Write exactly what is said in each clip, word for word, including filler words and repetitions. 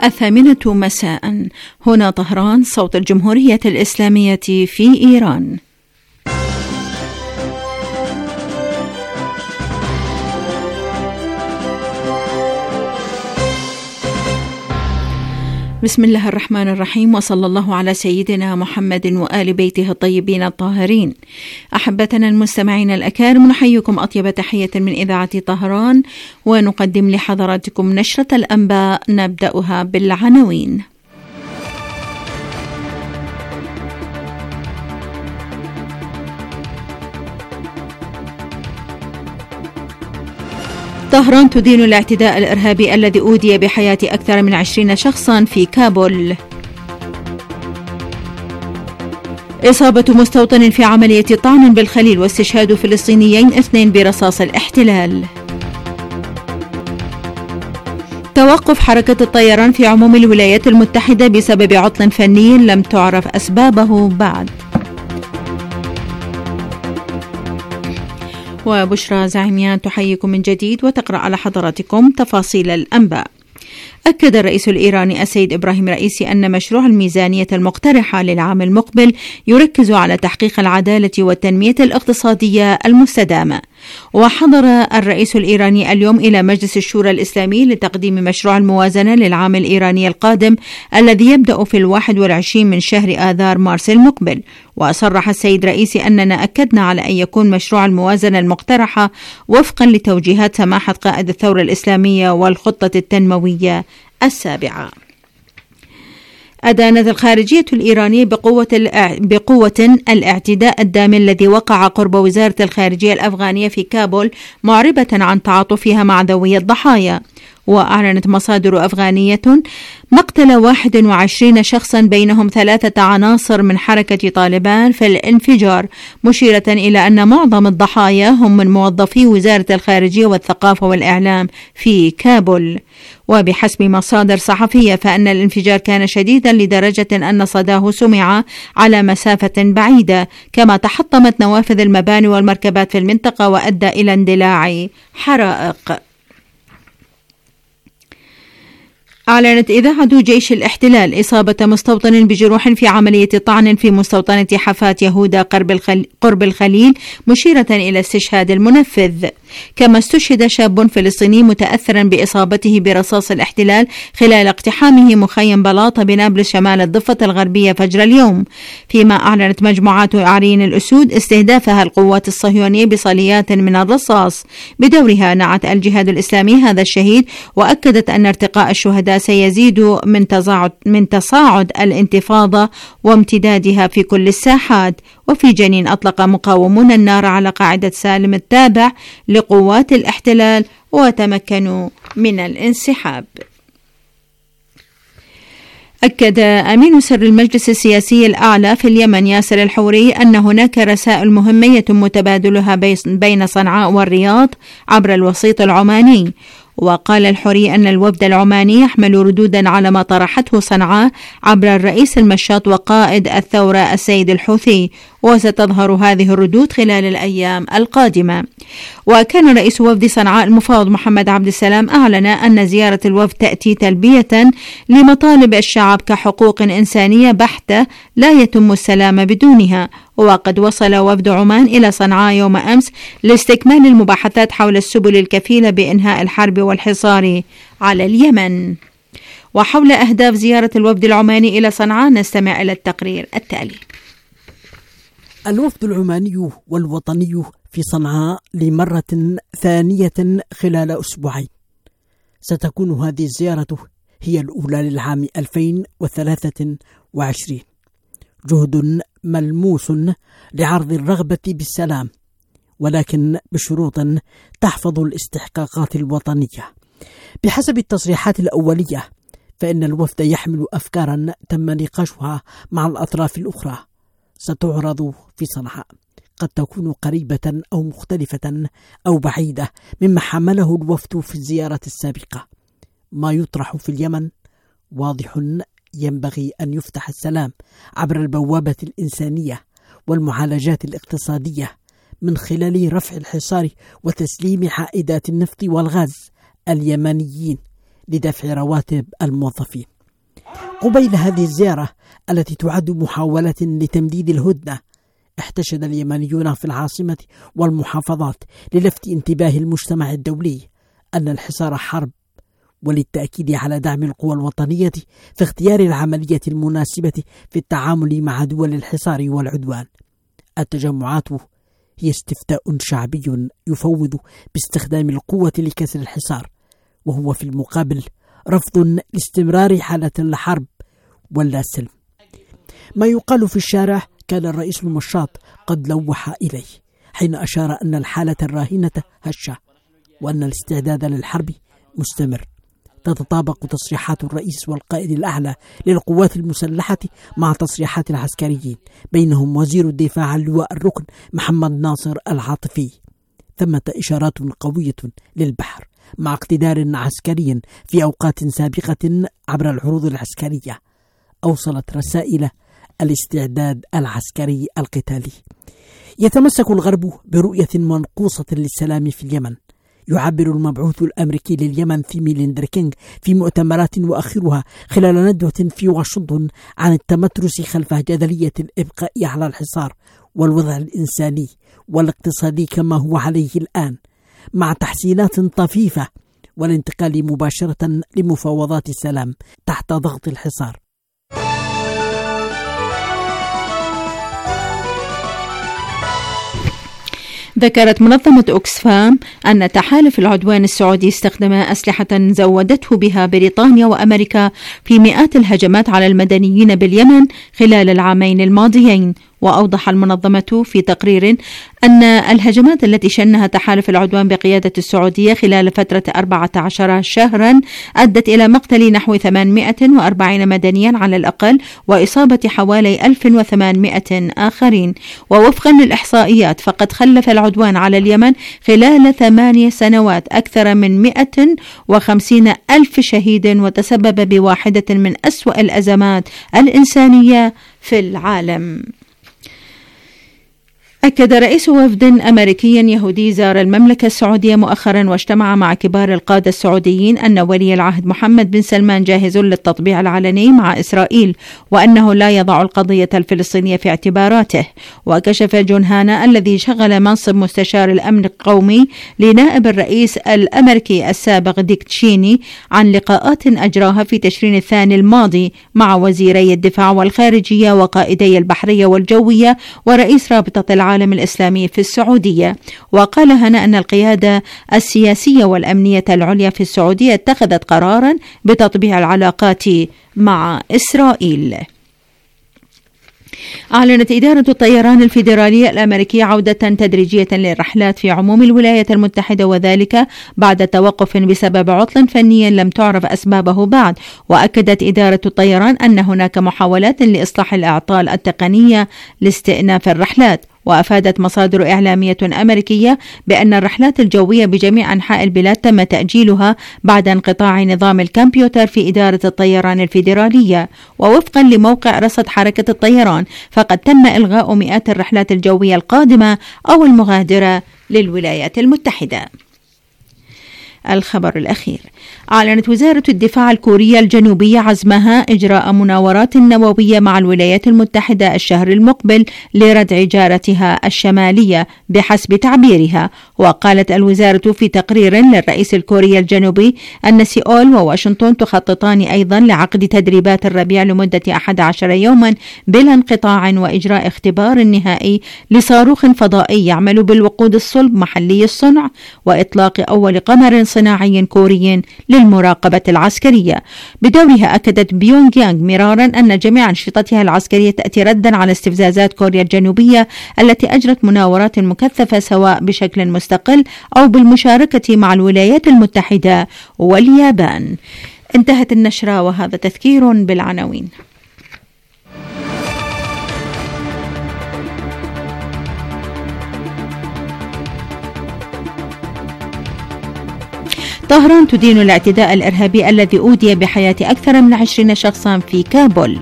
الثامنة مساء. هنا طهران، صوت الجمهورية الإسلامية في إيران. بسم الله الرحمن الرحيم، وصلى الله على سيدنا محمد وآل بيته الطيبين الطاهرين. أحبتنا المستمعين الأكارم، نحييكم أطيب تحية من إذاعة طهران، ونقدم لحضراتكم نشرة الأنباء نبدأها بالعناوين. طهران تدين الاعتداء الإرهابي الذي أودي بحياة أكثر من عشرين شخصا في كابول. إصابة مستوطن في عملية طعن بالخليل واستشهاد فلسطينيين اثنين برصاص الاحتلال. توقف حركة الطيران في عموم الولايات المتحدة بسبب عطل فني لم تعرف أسبابه بعد. وبشرى زعيميان تحييكم من جديد وتقرأ على حضراتكم تفاصيل الأنباء. أكد الرئيس الإيراني السيد إبراهيم رئيسي أن مشروع الميزانية المقترحة للعام المقبل يركز على تحقيق العدالة والتنمية الاقتصادية المستدامة. وحضر الرئيس الإيراني اليوم إلى مجلس الشورى الإسلامي لتقديم مشروع الموازنة للعام الإيراني القادم الذي يبدأ في الواحد والعشرين من شهر آذار مارس المقبل. وصرح السيد رئيسي أننا أكدنا على أن يكون مشروع الموازنة المقترحة وفقا لتوجيهات سماحة قائد الثورة الإسلامية والخطة التنموية السابعة. أدانت الخارجية الإيرانية بقوة, بقوة الاعتداء الدامي الذي وقع قرب وزارة الخارجية الأفغانية في كابول، معربة عن تعاطفها مع ذوي الضحايا. وأعلنت مصادر أفغانية مقتل واحد وعشرين شخصا بينهم ثلاثة عناصر من حركة طالبان في الانفجار، مشيرة إلى أن معظم الضحايا هم من موظفي وزارة الخارجية والثقافة والإعلام في كابول. وبحسب مصادر صحفية فإن الانفجار كان شديدا لدرجة أن صداه سمع على مسافة بعيدة، كما تحطمت نوافذ المباني والمركبات في المنطقة وأدى إلى اندلاع حرائق. أعلنت إذاعة جيش الاحتلال إصابة مستوطن بجروح في عملية طعن في مستوطنة حفاة يهودا قرب الخليل، مشيرة إلى استشهاد المنفذ. كما استشهد شاب فلسطيني متأثرا بإصابته برصاص الاحتلال خلال اقتحامه مخيم بلاطة بنابلس شمال الضفة الغربية فجر اليوم. فيما أعلنت مجموعات عرين الأسود استهدافها القوات الصهيونية بصليات من الرصاص. بدورها نعت الجهاد الإسلامي هذا الشهيد، وأكدت أن ارتقاء الشهداء سيزيد من تصاعد, من تصاعد الانتفاضة وامتدادها في كل الساحات. وفي جنين أطلق مقاومون النار على قاعدة سالم التابع لقوات الاحتلال وتمكنوا من الانسحاب. أكد أمين سر المجلس السياسي الأعلى في اليمن ياسر الحوري أن هناك رسائل مهمة متبادلها بين صنعاء والرياض عبر الوسيط العماني. وقال الحوري أن الوفد العماني يحمل ردودا على ما طرحته صنعاء عبر الرئيس المشاط وقائد الثورة السيد الحوثي، وستظهر هذه الردود خلال الأيام القادمة. وكان رئيس وفد صنعاء المفاوض محمد عبد السلام أعلن أن زيارة الوفد تأتي تلبية لمطالب الشعب كحقوق إنسانية بحتة لا يتم السلام بدونها. وقد وصل وفد عمان إلى صنعاء يوم أمس لاستكمال المباحثات حول السبل الكفيلة بإنهاء الحرب والحصار على اليمن. وحول أهداف زيارة الوفد العماني إلى صنعاء نستمع إلى التقرير التالي. الوفد العماني والوطني في صنعاء لمرة ثانية خلال أسبوعين. ستكون هذه الزيارة هي الأولى للعام ألفين وثلاثة وعشرين. جهد ملموس لعرض الرغبة بالسلام، ولكن بشروط تحفظ الاستحقاقات الوطنية. بحسب التصريحات الأولية فإن الوفد يحمل أفكارا تم نقاشها مع الأطراف الأخرى ستعرض في صنعاء، قد تكون قريبة أو مختلفة أو بعيدة مما حمله الوفد في الزيارة السابقة. ما يطرح في اليمن واضح، ينبغي أن يفتح السلام عبر البوابة الإنسانية والمعالجات الاقتصادية من خلال رفع الحصار وتسليم عائدات النفط والغاز اليمنيين لدفع رواتب الموظفين. قبيل هذه الزيارة التي تعد محاولة لتمديد الهدنة، احتشد اليمنيون في العاصمة والمحافظات للفت انتباه المجتمع الدولي أن الحصار حرب، وللتأكيد على دعم القوى الوطنية في اختيار العملية المناسبة في التعامل مع دول الحصار والعدوان. التجمعات هي استفتاء شعبي يفوض باستخدام القوة لكسر الحصار، وهو في المقابل رفض لاستمرار حالة الحرب ولا سلم. ما يقال في الشارع كان الرئيس المشاط قد لوح إليه حين أشار أن الحالة الراهنة هشة، وأن الاستعداد للحرب مستمر. تتطابق تصريحات الرئيس والقائد الأعلى للقوات المسلحة مع تصريحات العسكريين، بينهم وزير الدفاع اللواء الركن محمد ناصر العاطفي. ثمة إشارات قوية للبحر مع اقتدار عسكري في أوقات سابقة عبر العروض العسكرية أوصلت رسائل الاستعداد العسكري القتالي. يتمسك الغرب برؤية منقوصة للسلام في اليمن. يعبر المبعوث الأمريكي لليمن ثيمي ليندركينغ في مؤتمرات وآخرها خلال ندوة في واشنطن عن التمترس خلف جدلية الإبقاء على الحصار والوضع الإنساني والاقتصادي كما هو عليه الآن، مع تحسينات طفيفة والانتقال مباشرة لمفاوضات السلام تحت ضغط الحصار. ذكرت منظمة أوكسفام أن تحالف العدوان السعودي استخدم أسلحة زودته بها بريطانيا وأمريكا في مئات الهجمات على المدنيين باليمن خلال العامين الماضيين. وأوضح المنظمة في تقرير أن الهجمات التي شنها تحالف العدوان بقيادة السعودية خلال فترة أربعة عشر شهرا أدت إلى مقتل نحو ثمانمائة وأربعين مدنيا على الأقل، وإصابة حوالي ألف وثمانمائة آخرين. ووفقا للإحصائيات فقد خلف العدوان على اليمن خلال ثمانية سنوات أكثر من مائة وخمسين ألف شهيد، وتسبب بواحدة من أسوأ الأزمات الإنسانية في العالم. أكد رئيس وفد أمريكي يهودي زار المملكة السعودية مؤخرا واجتمع مع كبار القادة السعوديين أن ولي العهد محمد بن سلمان جاهز للتطبيع العلني مع إسرائيل، وأنه لا يضع القضية الفلسطينية في اعتباراته. وكشف جون هانا الذي شغل منصب مستشار الأمن القومي لنائب الرئيس الأمريكي السابق ديك تشيني عن لقاءات أجراها في تشرين الثاني الماضي مع وزيري الدفاع والخارجية وقائدي البحرية والجوية ورئيس رابطة العالم العالم الإسلامي في السعودية. وقال هنا أن القيادة السياسية والأمنية العليا في السعودية اتخذت قرارا بتطبيع العلاقات مع إسرائيل. أعلنت إدارة الطيران الفيدرالية الأمريكية عودة تدريجية للرحلات في عموم الولايات المتحدة، وذلك بعد توقف بسبب عطل فني لم تعرف أسبابه بعد. وأكدت إدارة الطيران أن هناك محاولات لإصلاح الأعطال التقنية لاستئناف الرحلات. وأفادت مصادر إعلامية أمريكية بأن الرحلات الجوية بجميع أنحاء البلاد تم تأجيلها بعد انقطاع نظام الكمبيوتر في إدارة الطيران الفيدرالية. ووفقا لموقع رصد حركة الطيران فقد تم إلغاء مئات الرحلات الجوية القادمة أو المغادرة للولايات المتحدة. الخبر الأخير: أعلنت وزارة الدفاع الكورية الجنوبية عزمها إجراء مناورات نووية مع الولايات المتحدة الشهر المقبل لردع جارتها الشمالية بحسب تعبيرها. وقالت الوزارة في تقرير للرئيس الكوري الجنوبي أن سيول وواشنطن تخططان أيضا لعقد تدريبات الربيع لمدة أحد عشر يوما بلا انقطاع، وإجراء اختبار نهائي لصاروخ فضائي يعمل بالوقود الصلب محلي الصنع، وإطلاق أول قمر صناعي كوري للمراقبة العسكرية. بدورها أكدت بيونغ يانغ مرارا أن جميع أنشطتها العسكرية تأتي ردا على استفزازات كوريا الجنوبية التي أجرت مناورات مكثفة سواء بشكل مستقل أو بالمشاركة مع الولايات المتحدة واليابان. انتهت النشرة وهذا تذكير بالعناوين. طهران تدين الاعتداء الإرهابي الذي أودي بحياة أكثر من عشرين شخصا في كابول.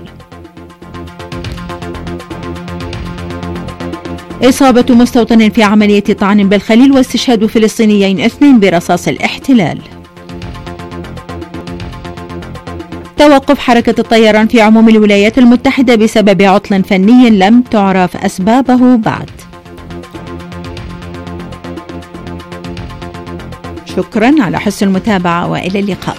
إصابة مستوطن في عملية طعن بالخليل واستشهاد فلسطينيين اثنين برصاص الاحتلال. توقف حركة الطيران في عموم الولايات المتحدة بسبب عطل فني لم تعرف أسبابه بعد. شكرا على حسن المتابعة وإلى اللقاء.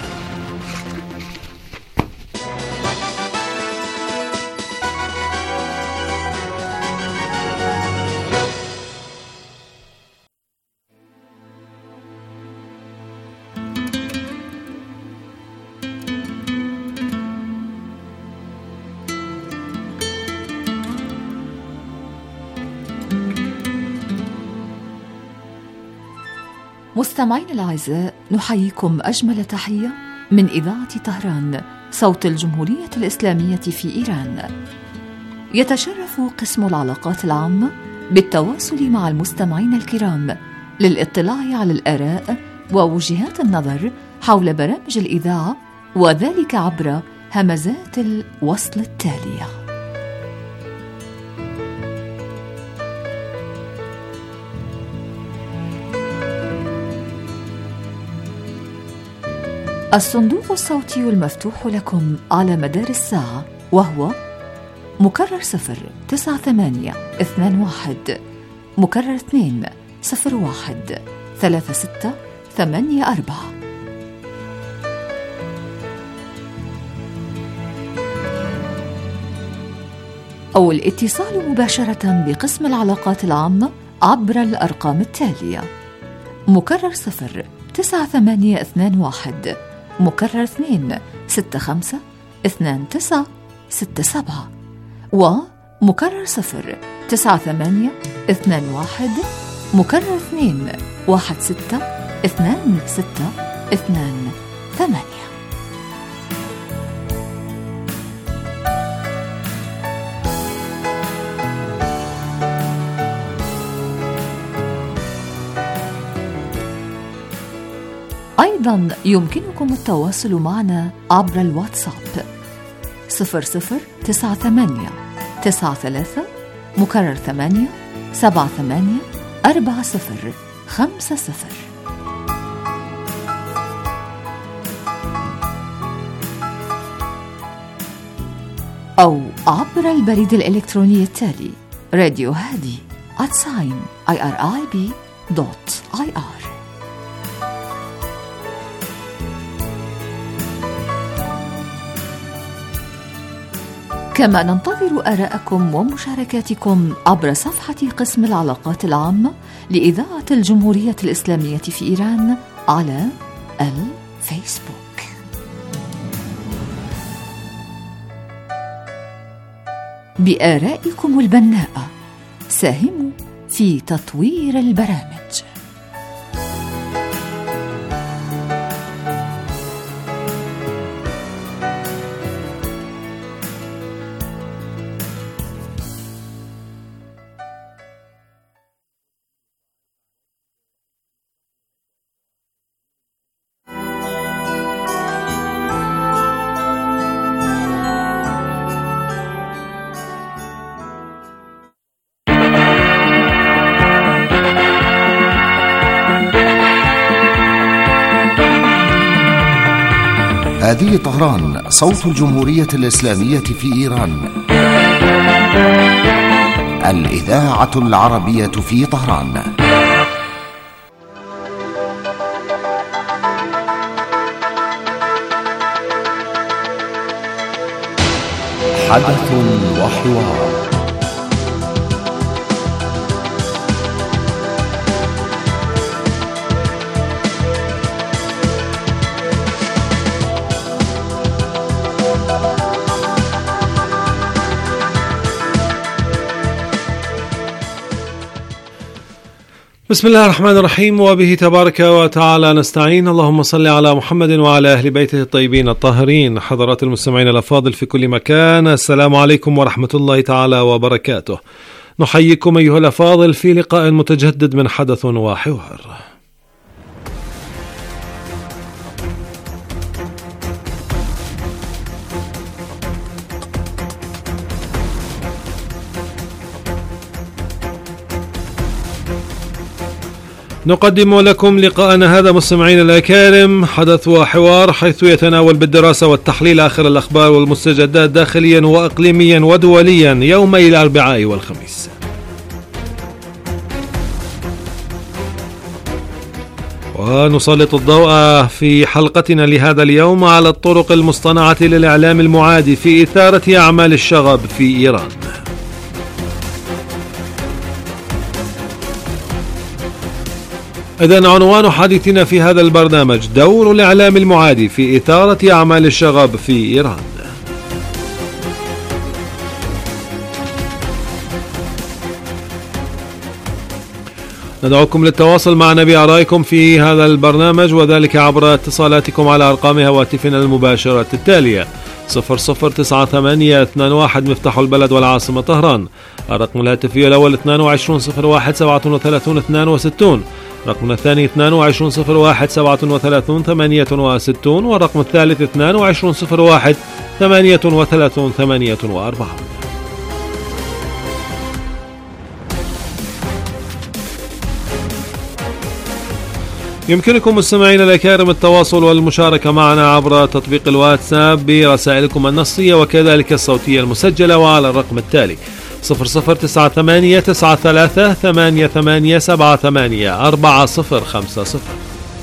مستمعين الأعزاء، نحييكم أجمل تحية من إذاعة طهران صوت الجمهورية الإسلامية في إيران. يتشرف قسم العلاقات العامة بالتواصل مع المستمعين الكرام للاطلاع على الآراء ووجهات النظر حول برامج الإذاعة، وذلك عبر همزات الوصل التالية. الصندوق الصوتي المفتوح لكم على مدار الساعة وهو مكرر صفر تسعة ثمانية اثنان واحد، مكرر اثنين صفر واحد ثلاثة ستة ثمانية أربعة. أو الاتصال مباشرة بقسم العلاقات العامة عبر الأرقام التالية: مكرر صفر تسعة ثمانية اثنان واحد، مكرر اثنين ستة خمسة اثنان تسعة ستة سبعة، ومكرر صفر تسعة ثمانية اثنان واحد، مكرر اثنين واحد ستة اثنان ستة اثنان ثمانية. أيضا يمكنكم التواصل معنا عبر الواتساب صفر صفر تسعة ثمانية تسعة ثلاثة مكرر ثمانية سبعة ثمانية أربعة صفر خمسة صفر، أو عبر البريد الإلكتروني التالي راديو هادي at sign irib dot ir. كما ننتظر آراءكم ومشاركاتكم عبر صفحة قسم العلاقات العامة لإذاعة الجمهورية الإسلامية في إيران على الفيسبوك. بآرائكم البناءة ساهموا في تطوير البرامج. هذه طهران صوت الجمهورية الإسلامية في إيران، الإذاعة العربية في طهران. حدث وحوار. بسم الله الرحمن الرحيم، وبه تبارك وتعالى نستعين. اللهم صل على محمد وعلى أهل بيته الطيبين الطاهرين. حضرات المستمعين الأفاضل في كل مكان، السلام عليكم ورحمة الله تعالى وبركاته. نحييكم أيها الأفاضل في لقاء متجدد من حدث وحوار. نقدم لكم لقاءنا هذا مستمعين الأكارم حدث وحوار، حيث يتناول بالدراسة والتحليل آخر الأخبار والمستجدات داخليا وإقليميا ودوليا يومي الأربعاء والخميس. ونسلط الضوء في حلقتنا لهذا اليوم على الطرق المصطنعة للإعلام المعادي في إثارة أعمال الشغب في إيران. إذن عنوان حديثنا في هذا البرنامج: دور الإعلام المعادي في إثارة أعمال الشغب في إيران. ندعوكم للتواصل معنا بآرائكم في هذا البرنامج، وذلك عبر اتصالاتكم على أرقام هواتفنا المباشرة التالية: صفر صفر تسعة ثمانية اثنان واحد مفتاح البلد والعاصمة طهران، الرقم الهاتفي الأول اثنان وعشرين صفر واحد سبعة وثلاثين اثنان وستين، رقمنا الثاني اثنان وعشرين صفر واحد سبعة وثلاثين ثمانية وستين، والرقم الثالث اثنان وعشرين صفر واحد ثمانية وثلاثين ثمانية وأربعين. يمكنكم مستمعينا الأكارم التواصل والمشاركة معنا عبر تطبيق الواتساب برسائلكم النصية وكذلك الصوتية المسجلة، وعلى الرقم التالي صفر صفر تسعة ثمانية تسعة ثلاثة ثمانية ثمانية سبعة ثمانية أربعة صفر خمسة صفر.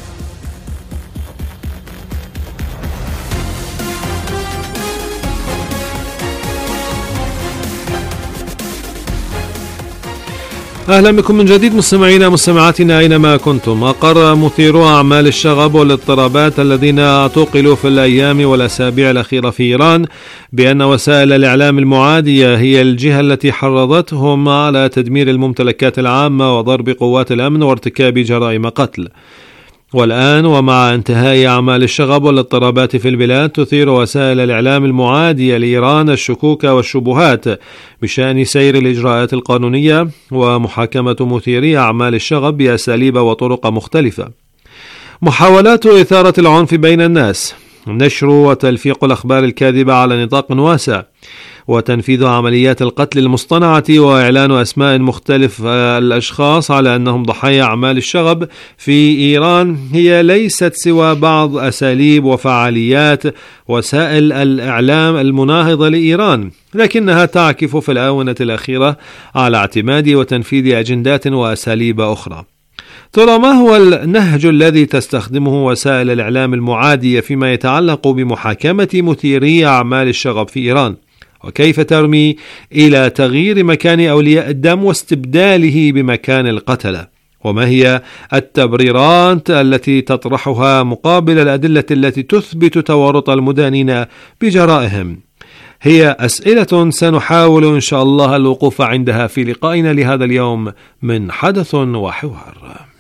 أهلا بكم من جديد مستمعينا مستمعاتنا أينما كنتم. أقر مثيرو أعمال الشغب والاضطرابات الذين اعتقلوا في الأيام والأسابيع الأخيرة في إيران بأن وسائل الإعلام المعادية هي الجهة التي حرضتهم على تدمير الممتلكات العامة وضرب قوات الأمن وارتكاب جرائم قتل. والآن ومع انتهاء أعمال الشغب والاضطرابات في البلاد، تثير وسائل الإعلام المعادية لإيران الشكوك والشبهات بشأن سير الإجراءات القانونية ومحاكمة مثيري أعمال الشغب بأساليب وطرق مختلفة. محاولات إثارة العنف بين الناس، نشر وتلفيق الأخبار الكاذبة على نطاق واسع، وتنفيذ عمليات القتل المصطنعة وإعلان أسماء مختلف الأشخاص على أنهم ضحايا أعمال الشغب في إيران هي ليست سوى بعض أساليب وفعاليات وسائل الإعلام المناهضة لإيران، لكنها تعكف في الآونة الأخيرة على اعتماد وتنفيذ أجندات وأساليب أخرى. ترى ما هو النهج الذي تستخدمه وسائل الإعلام المعادية فيما يتعلق بمحاكمة مثيري أعمال الشغب في إيران؟ وكيف ترمي إلى تغيير مكان أولياء الدم واستبداله بمكان القتلة؟ وما هي التبريرات التي تطرحها مقابل الأدلة التي تثبت تورط المدانين بجرائهم؟ هي أسئلة سنحاول إن شاء الله الوقوف عندها في لقائنا لهذا اليوم من حدث وحوار.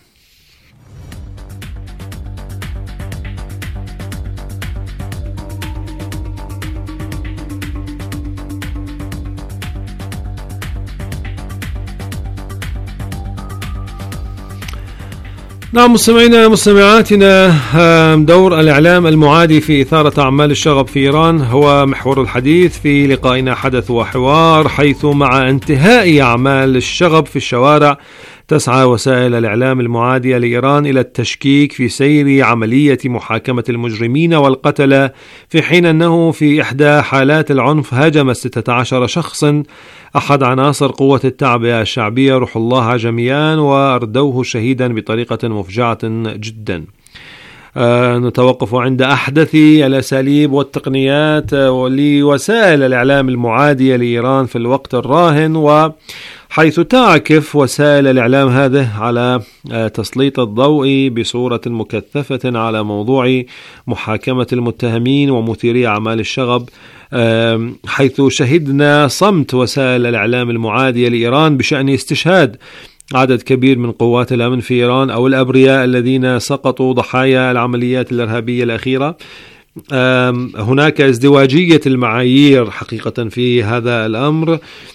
نعم مستمعينا مستمعاتنا، دور الإعلام المعادي في إثارة أعمال الشغب في إيران هو محور الحديث في لقائنا حدث وحوار، حيث مع انتهاء أعمال الشغب في الشوارع تسعى وسائل الإعلام المعادية لإيران إلى التشكيك في سير عملية محاكمة المجرمين والقتلة، في حين أنه في إحدى حالات العنف هاجم ستة عشر شخصا أحد عناصر قوة التعبئة الشعبية روح الله جميعا وأردوه شهيدا بطريقة مفجعة جدا. آه نتوقف عند أحدث الأساليب والتقنيات لوسائل الإعلام المعادية لإيران في الوقت الراهن، وحيث تعكف وسائل الإعلام هذه على آه تسليط الضوء بصورة مكثفة على موضوع محاكمة المتهمين ومثيري أعمال الشغب، آه حيث شهدنا صمت وسائل الإعلام المعادية لإيران بشأن استشهاد عدد كبير من قوات الأمن في إيران أو الأبرياء الذين سقطوا ضحايا العمليات الإرهابية الأخيرة. هناك ازدواجية المعايير حقيقة في هذا الأمر،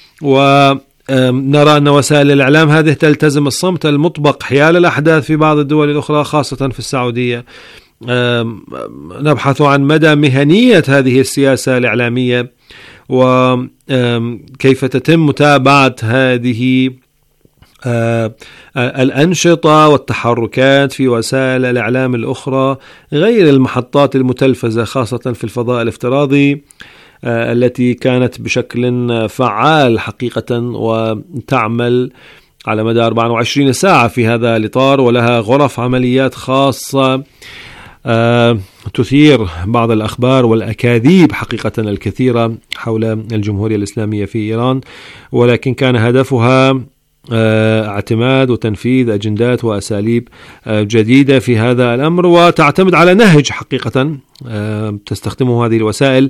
ونرى أن وسائل الإعلام هذه تلتزم الصمت المطبق حيال الأحداث في بعض الدول الأخرى خاصة في السعودية. نبحث عن مدى مهنية هذه السياسة الإعلامية وكيف تتم متابعة هذه الأنشطة والتحركات في وسائل الإعلام الأخرى غير المحطات المتلفزة، خاصة في الفضاء الافتراضي التي كانت بشكل فعال حقيقة وتعمل على مدى أربعة وعشرين ساعة في هذا الإطار، ولها غرف عمليات خاصة تثير بعض الأخبار والأكاذيب حقيقة الكثيرة حول الجمهورية الإسلامية في إيران، ولكن كان هدفها اعتماد وتنفيذ أجندات وأساليب جديدة في هذا الأمر، وتعتمد على نهج حقيقة تستخدمه هذه الوسائل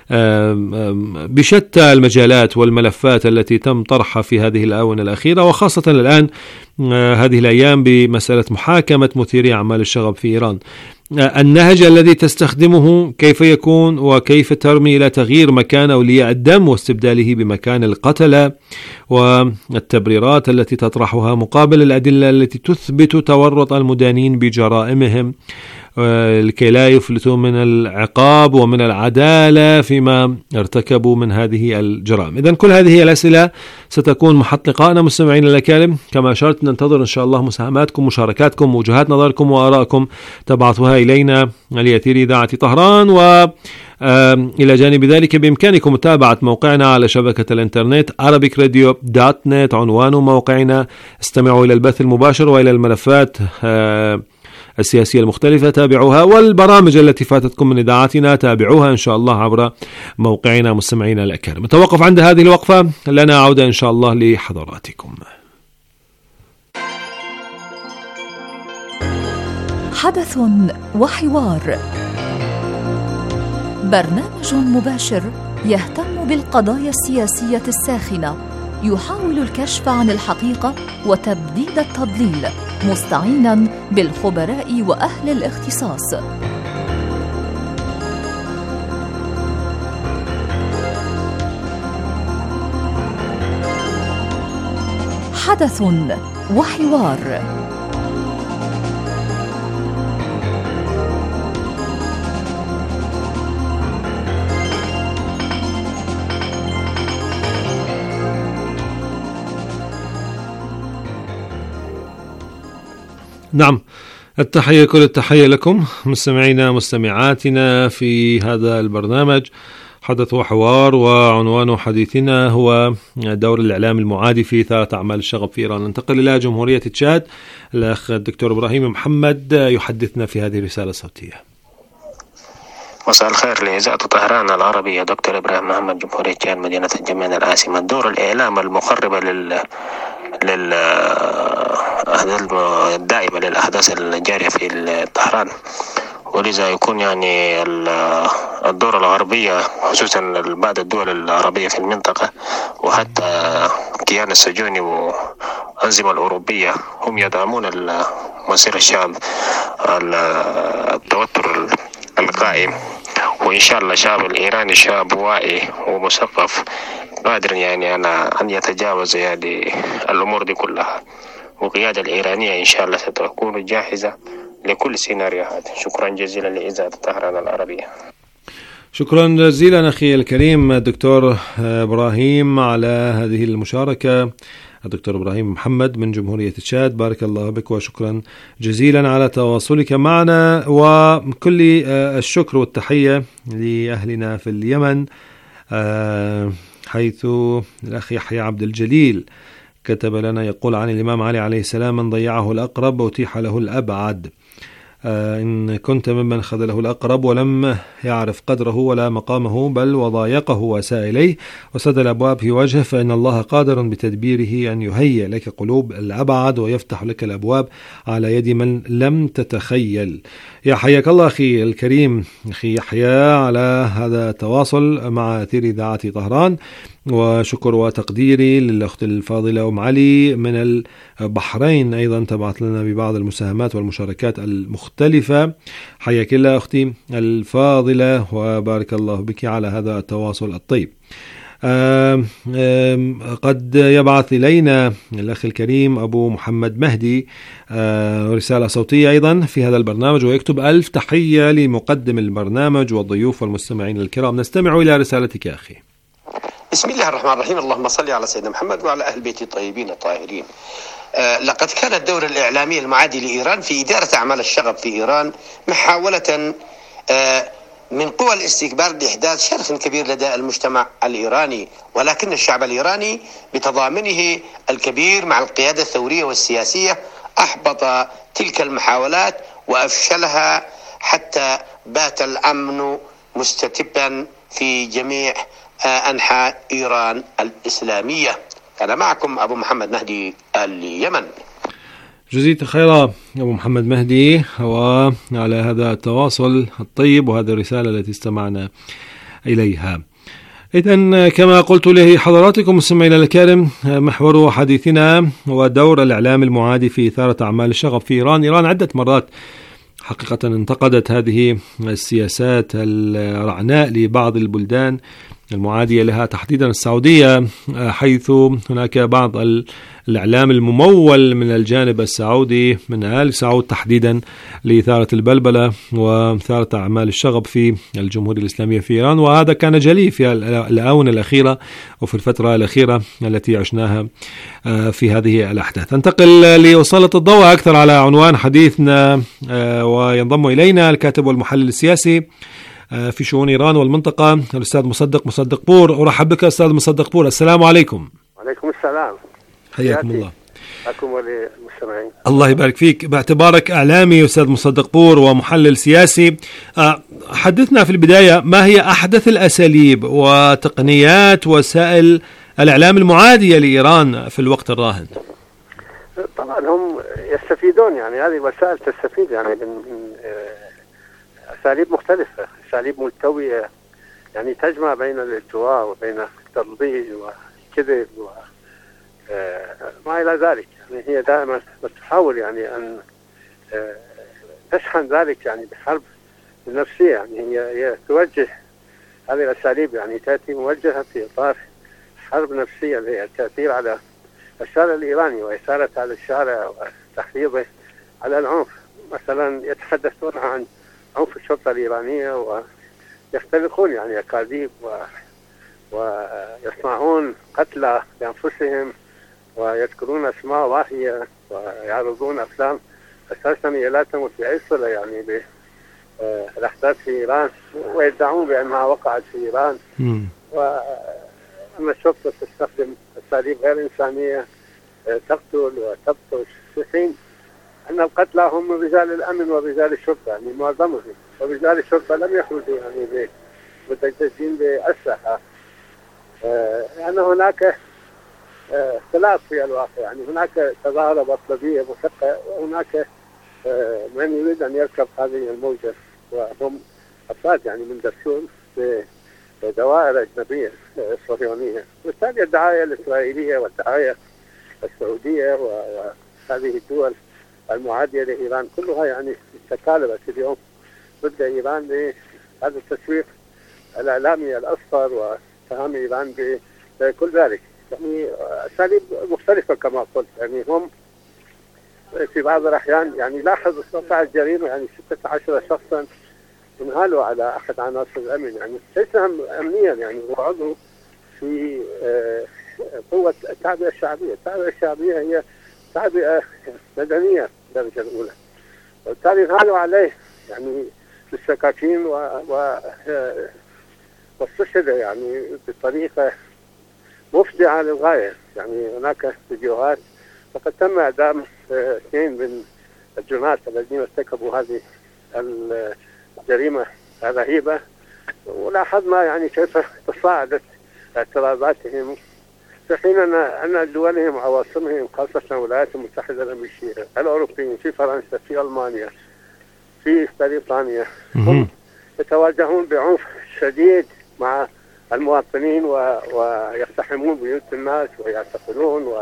بشتى المجالات والملفات التي تم طرحها في هذه الآونة الأخيرة، وخاصة الآن هذه الأيام بمسألة محاكمة مثيري أعمال الشغب في إيران. النهج الذي تستخدمه كيف يكون وكيف ترمي إلى تغيير مكان أولياء الدم واستبداله بمكان القتلة، والتبريرات التي تطرحها مقابل الأدلة التي تثبت تورط المدانين بجرائمهم لكي لا يفلتوا من العقاب ومن العدالة فيما ارتكبوا من هذه الجرائم. إذن كل هذه الأسئلة ستكون محط لقائنا مستمعين الأكارم. كما أشرت ننتظر إن شاء الله مساهماتكم، مشاركاتكم، وجهات نظركم وآرائكم تبعثوها إلينا لأثير إذاعة طهران. و إلى جانب ذلك بإمكانكم متابعة موقعنا على شبكة الإنترنت arabic radio dot net عنوان موقعنا. استمعوا إلى البث المباشر وإلى الملفات السياسية المختلفة تابعوها، والبرامج التي فاتتكم من إذاعتنا تابعوها إن شاء الله عبر موقعنا مستمعينا الأكارم. نتوقف عند هذه الوقفة، لنا عودة إن شاء الله لحضراتكم. حدث وحوار، برنامج مباشر يهتم بالقضايا السياسية الساخنة، يحاول الكشف عن الحقيقة وتبديد التضليل، مستعينا بالخبراء وأهل الاختصاص. حدث وحوار. نعم، التحية كل التحية لكم مستمعينا مستمعاتنا في هذا البرنامج حدث وحوار، وعنوان حديثنا هو دور الإعلام المعادي في إثارة أعمال الشغب في إيران. ننتقل إلى جمهورية تشاد، الأخ الدكتور إبراهيم محمد يحدثنا في هذه الرسالة الصوتية. مساء الخير لإذاعة طهران العربية، دكتور إبراهيم محمد، جمهورية تشاد، مدينة الجمين العاصمة. دور الإعلام المقربة لل لل الدائمة للأحداث الجارية في طهران، ولذا يكون يعني الدور الغربية خصوصا بعض الدول العربية في المنطقة وحتى الكيان السجوني والأنظمة الأوروبية هم يدعمون مصير الشعب التوتر القائم. وإن شاء الله الشعب الإيراني شعب واعي ومثقف قادر يعني أنا أن يتجاوز يعني الأمور دي كلها، والقيادة الإيرانية إن شاء الله ستكون جاهزة لكل سيناريوهات. شكرا جزيلا لإذاعة طهران العربية. شكرا جزيلا أخي الكريم الدكتور إبراهيم على هذه المشاركة. الدكتور إبراهيم محمد من جمهورية تشاد، بارك الله بك وشكرا جزيلا على تواصلك معنا، وكل الشكر والتحية لأهلنا في اليمن، حيث الأخ يحيى عبد الجليل كتب لنا يقول عن الإمام علي عليه السلام: من ضيعه الأقرب وأتيح له الأبعد. إن كنت ممن خذله الأقرب ولم يعرف قدره ولا مقامه بل وضايقه وأساء إليه وسد الأبواب في وجهه، فإن الله قادر بتدبيره أن يهيئ لك قلوب الأبعد ويفتح لك الأبواب على يد من لم تتخيل. يا حياك الله أخي الكريم أخي يحيى على هذا التواصل مع أثير إذاعة طهران، وشكر وتقديري للأخت الفاضلة أم علي من البحرين أيضا تبعت لنا ببعض المساهمات والمشاركات المختلفة. حياك الله أختي الفاضلة وبارك الله بك على هذا التواصل الطيب. آم آم قد يبعث إلينا الأخ الكريم أبو محمد مهدي رسالة صوتية أيضا في هذا البرنامج ويكتب: ألف تحية لمقدم البرنامج والضيوف والمستمعين الكرام. نستمع إلى رسالتك يا أخي. بسم الله الرحمن الرحيم. اللهم صل على سيدنا محمد وعلى أهل بيته الطيبين الطاهرين. آه لقد كان الدور الإعلامي المعادي لإيران في إدارة أعمال الشغب في إيران محاولة آه من قوى الاستكبار لإحداث شرخ كبير لدى المجتمع الإيراني، ولكن الشعب الإيراني بتضامنه الكبير مع القيادة الثورية والسياسية أحبط تلك المحاولات وأفشلها حتى بات الأمن مستتبا في جميع أنحاء إيران الإسلامية. أنا معكم أبو محمد مهدي اليمن. جزيت خيرا أبو محمد مهدي، وعلى هذا التواصل الطيب وهذه الرسالة التي استمعنا إليها. إذن كما قلت لحضراتكم مستمعينا الكرام، محور حديثنا هو دور الإعلام المعادي في إثارة أعمال الشغب في إيران. إيران عدة مرات حقيقة انتقدت هذه السياسات الرعناء لبعض البلدان المعادية لها، تحديدا السعودية، حيث هناك بعض الإعلام الممول من الجانب السعودي من آل سعود تحديدا لإثارة البلبلة وإثارة أعمال الشغب في الجمهورية الإسلامية في إيران، وهذا كان جلي في الآونة الأخيرة وفي الفترة الأخيرة التي عشناها في هذه الأحداث. انتقل لوصلة الضوء أكثر على عنوان حديثنا، وينضم إلينا الكاتب والمحلل السياسي في شؤون إيران والمنطقة الأستاذ مصدق مصدق بور. أرحب بك أستاذ مصدق بور، السلام عليكم. وعليكم السلام، حياكم الله. لكم وللمستمعين. الله يبارك فيك. باعتبارك إعلامي أستاذ مصدق بور ومحلل سياسي، حدثنا في البداية ما هي أحدث الأساليب وتقنيات وسائل الإعلام المعادية لإيران في الوقت الراهن؟ طبعا هم يستفيدون، يعني هذه وسائل تستفيد يعني من أساليب مختلفة، أساليب ملتوية يعني تجمع بين الالتواء وبين التضليل والكذب وما إلى ذلك. يعني هي دائما تحاول يعني أن تشحن ذلك يعني بحرب النفسية. يعني هي, هي توجه هذه الأساليب، يعني تأتي موجهة في إطار حرب نفسية هي التأثير على الشارع الإيراني وإثارة على الشارع وتحريضه على العنف. مثلا يتحدثون عن عنف الشرطة الإيرانية ويختلقون يعني أكاذيب و... ويصنعون قتلى بأنفسهم ويذكرون أسماء واهية ويعرضون أفلام أساسا لا تمت في أي صلة يعني بالأحداث في إيران، ويدعون بأنها وقعت في إيران. وأما الشرطة تستخدم أساليب غير إنسانية تقتل وتبطش، في حين أن القتلى هم رجال الأمن ورجال الشرطة يعني معظمهم، ورجال الشرطة لم يخرجوا يعني مدججين بأسلحة. آه يعني هناك آه اختلاف في الواقع، يعني هناك تظاهرة بطلبية محقة، وهناك آه من يريد أن يركب هذه الموجة، وهم أفراد يعني من درسون بدوائر أجنبية صهيونية. وبالتالي الدعاية الإسرائيلية والدعاية السعودية وهذه الدول المعادية لإيران كلها يعني تكالبت اليوم ضد إيران بهذا التسويق الإعلامي الأصفر واتهام إيران بكل ذلك. يعني أساليب مختلفة كما قلت. يعني هم في بعض الأحيان يعني لاحظ استطاع الجريمة يعني ستة عشر شخصا انهالوا على أحد عناصر الأمن، يعني ليس أمنيا، يعني هو عضو في قوة التعبئة الشعبية. التعبئة الشعبية هي تعبئة مدنية الدرجة الأولى، وبالتالي انهالوا عليه يعني بالسكاكين و, و... واستشهد يعني بطريقة مفجعة للغاية. يعني هناك فيديوهات، وقد تم إعدام اثنين من الجنات الذين ارتكبوا هذه الجريمة الرهيبة، ولاحظنا يعني كيف تصاعدت اعتراضاتهم في حين أن أن دولهم وعواصمهم خاصة الولايات المتحدة الأمريكية، الأوروبيين في فرنسا في ألمانيا في بريطانيا هم يتواجهون بعنف شديد مع المواطنين ويقتحمون بيوت الناس ويعتقلون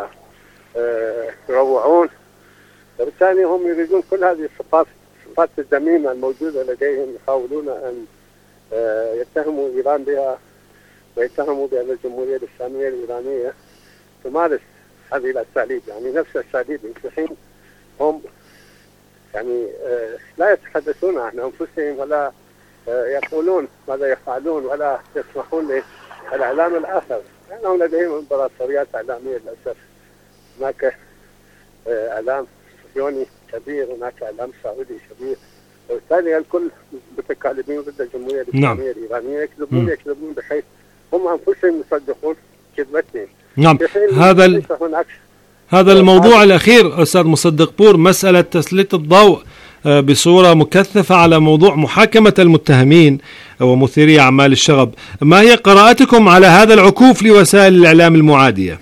ويروعون. وبالتالي هم يريدون كل هذه الصفات الصفات الذميمة الموجودة لديهم، يحاولون أن يتهموا إيران بها ويتهموا بأن الجمهورية الإسلامية الإيرانية تمارس هذه الأساليب، يعني نفس الأساليب، في حين هم يعني لا يتحدثون عن أنفسهم ولا يقولون ماذا يفعلون ولا يسمحون للإعلام الآخر لأنهم لديهم امبراطوريات إعلامية للأسف. هناك إعلام صهيوني كبير، هناك إعلام سعودي كبير، وبالتالي الكل متكالبين ضد الجمهورية الإسلامية الإيرانية، يكذبون يكذبون بحيث هم أنفسهم يصدقون كذبتهم. نعم، هذا ال... هذا الموضوع الأخير أستاذ مصدق بور، مسألة تسليط الضوء بصورة مكثفة على موضوع محاكمة المتهمين ومثيري أعمال الشغب. ما هي قراءتكم على هذا العكوف لوسائل الإعلام المعادية؟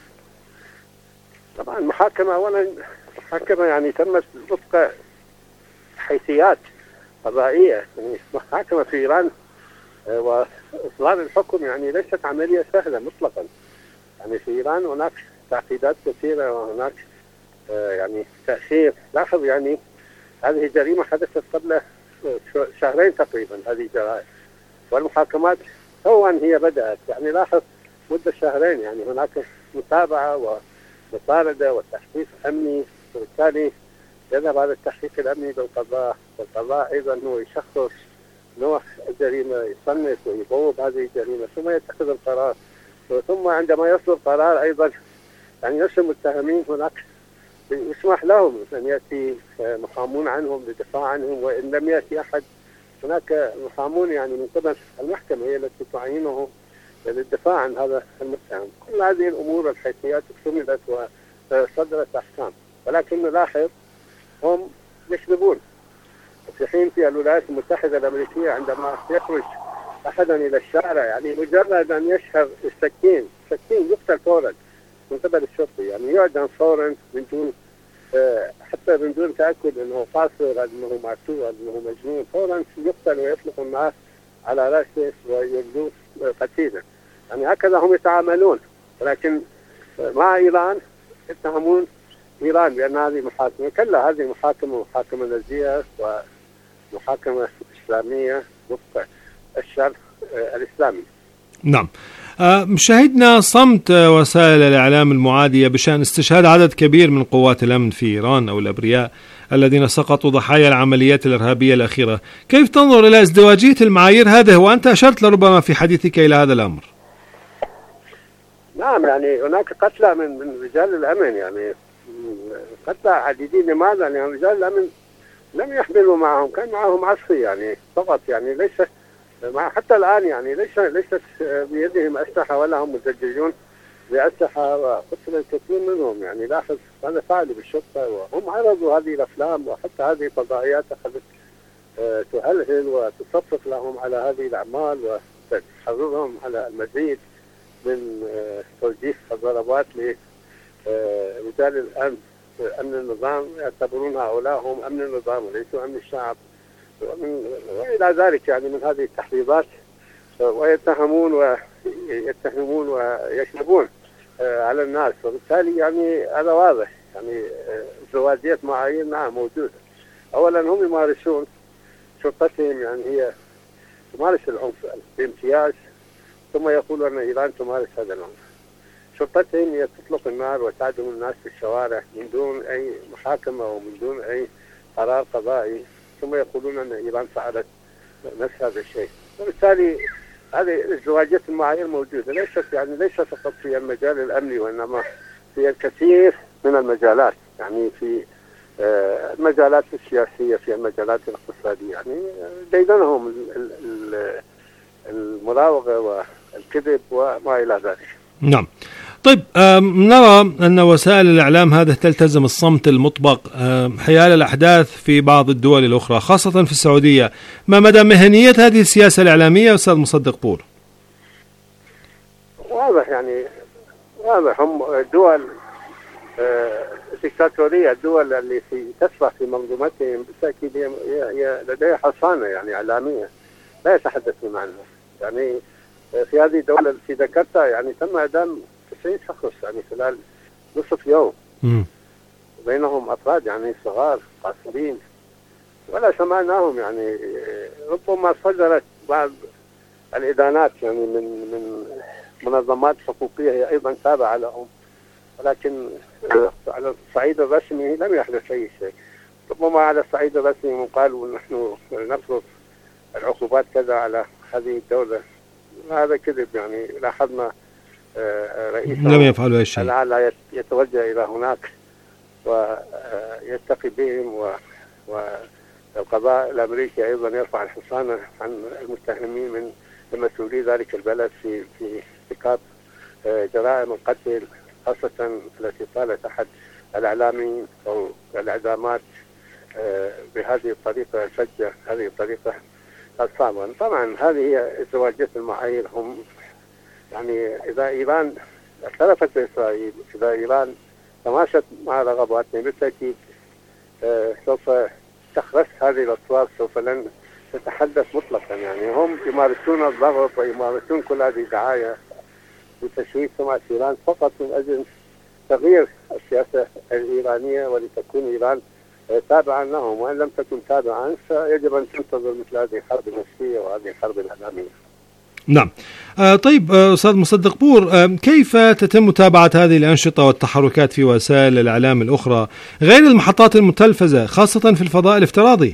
طبعا المحاكمة أولا محاكمة يعني تمت وفق حيثيات قضائية. يعني محاكمة في إيران وإصدار الحكم يعني ليست عملية سهلة مطلقا. يعني في إيران هناك تعقيدات كثيرة وهناك يعني تأثير. لاحظ يعني هذه جريمة حدثت قبل شهرين تقريبا، هذه جرائم، والمحاكمات تو أن هي بدأت. يعني لاحظ مدة شهرين، يعني هناك متابعة ومطاردة وتحقيق أمني، وبالتالي يذهب هذا التحقيق الأمني بالقضاء، والقضاء أيضا هو يشخص نوع الجريمة، يصنف ويبوب هذه الجريمة، ثم يتخذ القرار. ثم عندما يصدر قرار أيضا يعني نفس المتهمين هناك يسمح لهم أن يأتي محامون عنهم للدفاع عنهم، وإن لم يأتي أحد هناك محامون يعني من قبل المحكمة هي التي تعينهم للدفاع عن هذا المتهم. كل هذه الأمور الحيثيات اكتملت وصدرت أحكام، ولكن نلاحظ هم يكذبون. في حين في الولايات المتحدة الأمريكية عندما يخرج أحدا إلى الشارع يعني مجرد أن يشهر السكين سكين يقتل فورا من قبل الشرطي، يعني يعدم فورا من دون حتى من دون تأكد أنه قاصر، أنه معتوه، أنه مجنون، فورا يقتل ويطلق الناس على رأسه ويبدو قتيلا. يعني هكذا هم يتعاملون. ولكن مع إيران يتهمون إيران بأن هذه محاكمة. كلا، هذه محاكمة محاكمة نزيهة ومحاكمة إسلامية وفق الشرع الإسلامي. نعم. شهدنا صمت وسائل الإعلام المعادية بشأن استشهاد عدد كبير من قوات الأمن في إيران أو الأبرياء الذين سقطوا ضحايا العمليات الإرهابية الأخيرة. كيف تنظر إلى ازدواجية المعايير هذه، وأنت أشرت لربما في حديثك إلى هذا الأمر؟ نعم، يعني هناك قتلى من من رجال الأمن، يعني قتلى عديدين. لماذا؟ لأن رجال الأمن لم يحملوا معهم، كان معهم عصي يعني فقط، يعني ليس مع حتى الآن يعني ليس ليست بيدهم أسلحة ولا هم مزججون بأسلحة، وقتل الكثير منهم. يعني لاحظ هذا فعل بالشرطة، وهم عرضوا هذه الأفلام، وحتى هذه الفضائيات أخذت تهلهل وتصفق لهم على هذه الأعمال وتحرضهم على المزيد من توجيه الضربات لرجال الأمن أمن النظام، يعتبرون هؤلاء هم أمن النظام وليسوا أمن الشعب وإلى ذلك، يعني من هذه التحريضات. ويتهمون ويتهمون ويكذبون على الناس، وبالتالي يعني هذا واضح. يعني ازدواجية معايير نعم موجودة. أولا هم يمارسون شرطتهم، يعني هي تمارس العنف بامتياز، ثم يقولون أن إيران تمارس هذا العنف. شرطتهم هي تطلق النار وتعدم الناس في الشوارع من دون أي محاكمة ومن دون أي قرار قضائي، ثم يقولون أن إيران فعلت نفس هذا الشيء. وبالتالي هذه ازدواجية المعايير موجودة، ليست يعني ليس فقط في المجال الأمني، وإنما في الكثير من المجالات، يعني في المجالات السياسية، في المجالات الاقتصادية، يعني ديدنهم المراوغة والكذب وما إلى ذلك. نعم. طيب، نرى أن وسائل الإعلام هذا تلتزم الصمت المطبق حيال الأحداث في بعض الدول الأخرى خاصة في السعودية. ما مدى مهنية هذه السياسة الإعلامية أستاذ مصدق بور؟ واضح، يعني واضح. هم دول ديكتاتورية، الدول اللي في تسبح في منظومتهم بالتأكيد هي لديها حصانة يعني إعلامية لا يتحدثون عنها. يعني في هذه الدولة التي ذكرتها يعني تم إعدام تسعين شخص يعني خلال نصف يوم، م. بينهم أفراد يعني صغار قاصرين ولا سمعناهم. يعني ربما صدرت بعض الإدانات يعني من من منظمات حقوقية هي أيضا تابعة لهم، ولكن على الصعيد الرسمي لم يحدث أي شيء. ربما على الصعيد الرسمي قالوا نحن نفرض العقوبات كذا على هذه الدولة، هذا كذب. يعني لاحظنا رئيس لم يفعلوا أي شيء الأعلى يتوجه إلى هناك ويلتقي بهم، والقضاء الأمريكي أيضا يرفع الحصانة عن المتهمين من مسؤولي ذلك البلد في في ارتكاب جرائم القتل، خاصة التي طالت أحد الإعلاميين أو الإعدامات بهذه الطريقة الفجة، هذه الطريقة الصعبة. طبعا هذه هي ازدواجية المعايير. هم يعني إذا إيران اعترفت بإسرائيل، إذا إيران تماشت مع رغباتهم، بالتأكيد سوف تخرس هذه الأصوات، سوف لن تتحدث مطلقا. يعني هم يمارسون الضغط ويمارسون كل هذه الدعاية لتشويه سمعة إيران فقط من أجل تغيير السياسة الإيرانية ولتكون إيران تابعا لهم، وإن لم تكن تابعا فيجب أن تنتظر مثل هذه الحرب النفسية وهذه الحرب الإعلامية. نعم. آه طيب آه أستاذ مصدق بور، آه كيف تتم متابعة هذه الأنشطة والتحركات في وسائل الإعلام الأخرى غير المحطات المتلفزة، خاصة في الفضاء الافتراضي؟